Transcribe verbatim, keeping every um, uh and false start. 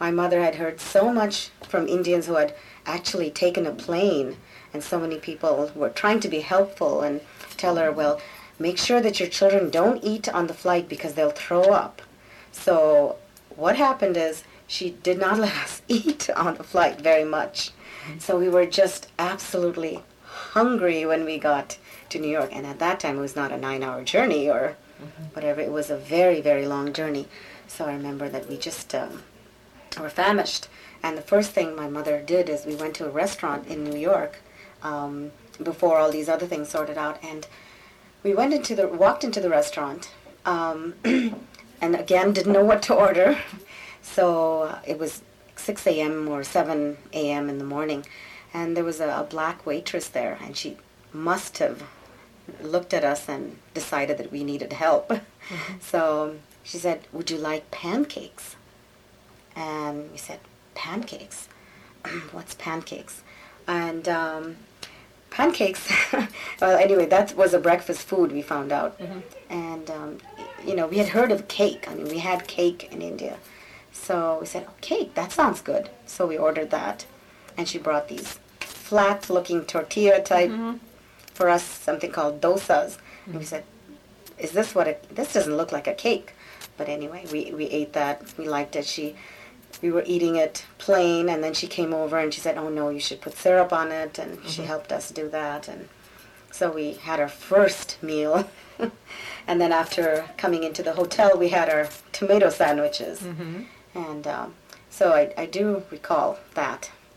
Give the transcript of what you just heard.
my mother had heard so much from Indians who had actually taken a plane, and so many people were trying to be helpful and tell her, well, make sure that your children don't eat on the flight because they'll throw up. So what happened is she did not let us eat on the flight very much. So we were just absolutely hungry when we got to New York. And at that time, it was not a nine-hour journey or mm-hmm. whatever. It was a very, very long journey. So I remember that we just um, were famished. And the first thing my mother did is we went to a restaurant in New York um, before all these other things sorted out. And we went into the, walked into the restaurant, um, and again, didn't know what to order. So uh, it was six a.m. or seven a.m. in the morning, and there was a, a black waitress there, and she must have looked at us and decided that we needed help. Mm-hmm. So she said, would you like pancakes? And we said, pancakes? What's pancakes? And um, pancakes, well, anyway, that was a breakfast food, we found out. Mm-hmm. And, um, you know, we had heard of cake. I mean, we had cake in India. So we said, oh, cake, that sounds good. So we ordered that. And she brought these flat-looking tortilla type, mm-hmm. for us, something called dosas. Mm-hmm. And we said, is this what it, this doesn't look like a cake. But anyway, we, we ate that. We liked it. She, we were eating it plain, and then she came over and she said, oh, no, you should put syrup on it. And mm-hmm. she helped us do that. And so we had our first meal. And then after coming into the hotel, we had our tomato sandwiches. Mm-hmm. And um, so I, I do recall that.